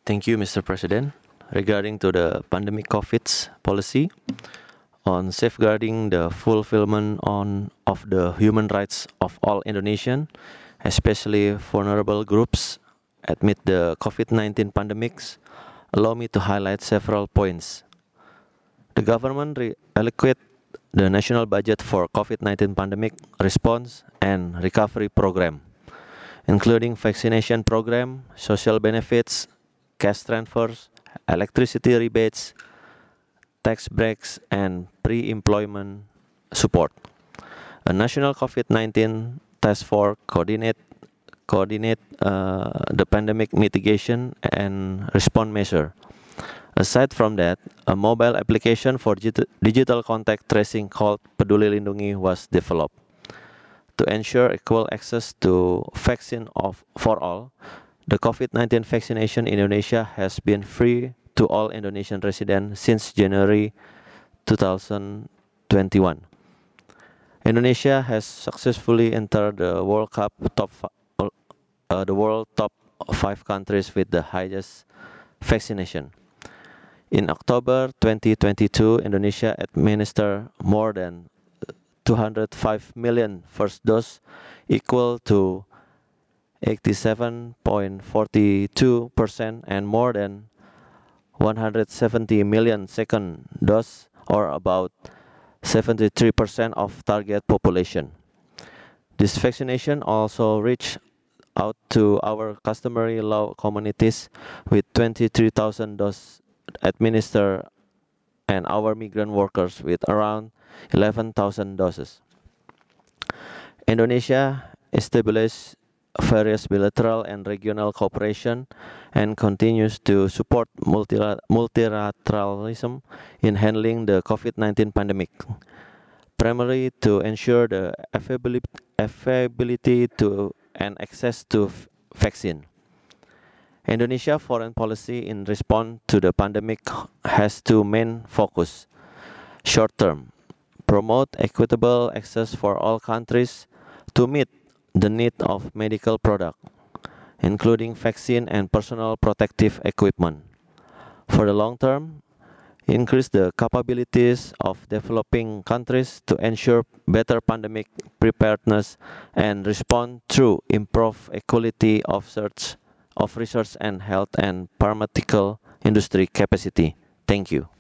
Thank you, Mr. President. Regarding to the pandemic COVID's policy on safeguarding the fulfillment of the human rights of all Indonesian, especially vulnerable groups amid the COVID-19 pandemics, allow me to highlight several points. The government allocate the national budget for COVID-19 pandemic response and recovery program, including vaccination program, social benefits, cash transfers, electricity rebates, tax breaks, and pre-employment support. A national COVID-19 task force coordinate the pandemic mitigation and response measure. Aside from that, a mobile application for digital contact tracing called Peduli Lindungi was developed. To ensure equal access to vaccine for all, the COVID-19 vaccination in Indonesia has been free to all Indonesian residents since January 2021. Indonesia has successfully entered the World Cup the world top 5 countries with the highest vaccination. In October 2022, Indonesia administered more than 205 million first dose, equal to 87.42%, and more than 170 million second dose, or about 73% of target population. This vaccination also reached out to our customary law communities with 23,000 doses administered and our migrant workers with around 11,000 doses. Indonesia established various bilateral and regional cooperation and continues to support multilateralism in handling the COVID-19 pandemic, primarily to ensure the availability to and access to vaccine. Indonesia foreign policy in response to the pandemic has two main focus. Short term, promote equitable access for all countries to meet the need of medical product, including vaccine and personal protective equipment. For the long term, increase the capabilities of developing countries to ensure better pandemic preparedness and respond through improved equality of research and health and pharmaceutical industry capacity. Thank you.